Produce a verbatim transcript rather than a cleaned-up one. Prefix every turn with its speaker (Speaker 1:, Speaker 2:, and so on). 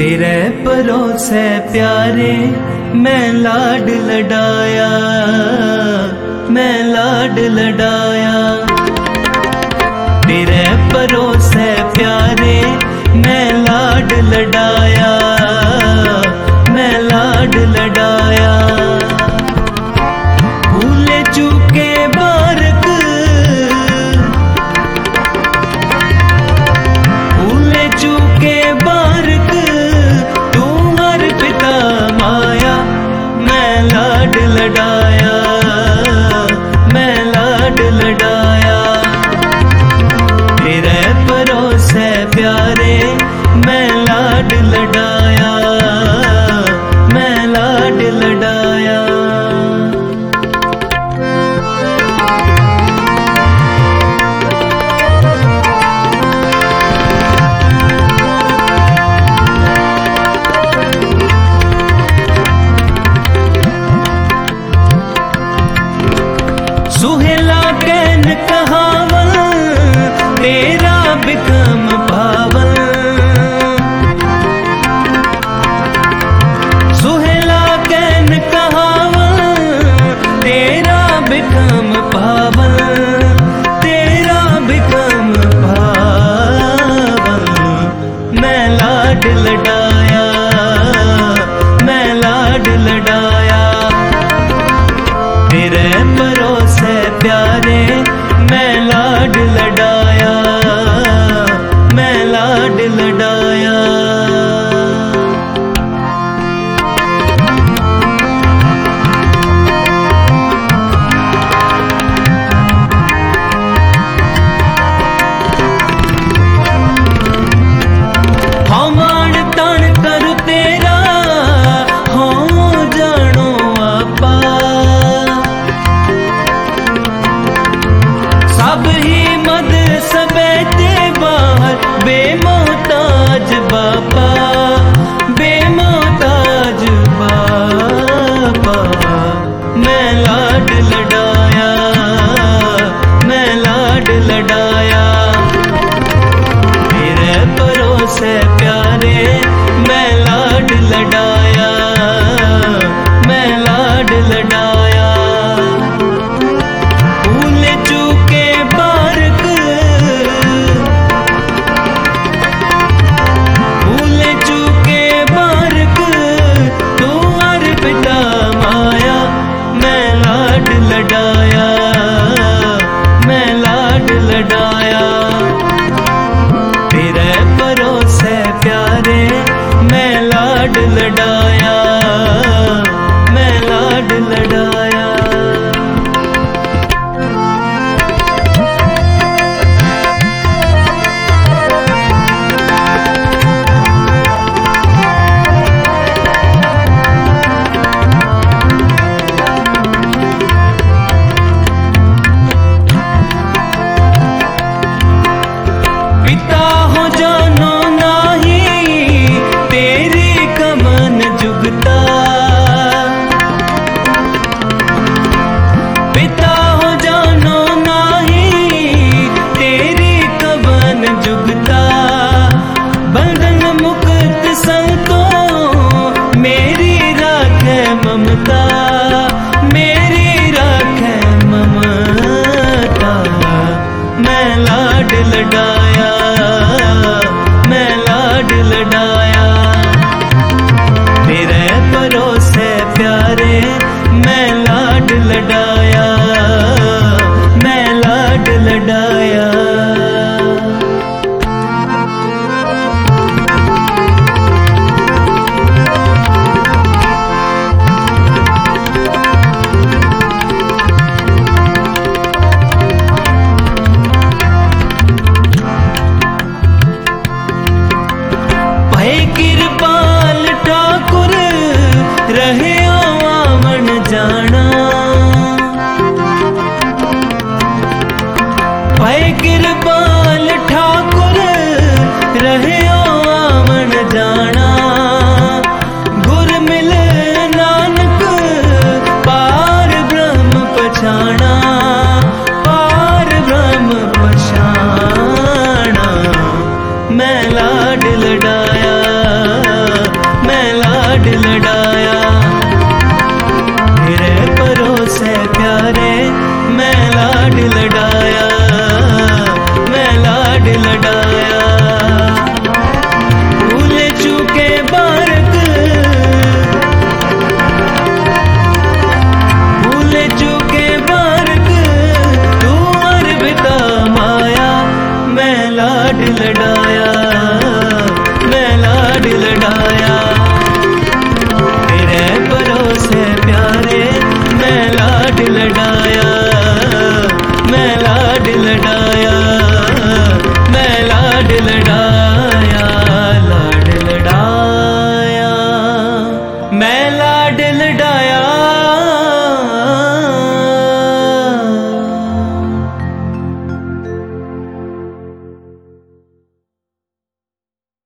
Speaker 1: तेरे भरोसे प्यारे मैं लाड लडाया, मैं लाड लडाया। तेरे भरोसे प्यारे मैं लाड लडाया, मैं लाड लडाया। भूले चूके बारक, भूले चूके बारक, तू हर पिता माया। मैं लाड लडाया, मैं लाड लडाया। तेरे भरोसे प्यारे मैं लाड लडाया, मैं लाड लडाया। सुहेला कैन कहावल तेरा बिकम पावल। सुहेला कैन कहावल तेरा बिकम पावल, तेरा बिकम पावल। मैं लाड लडाया, मैं लाड लडाया। तेरे भरोसे प्यारे मैं लाड लडाया।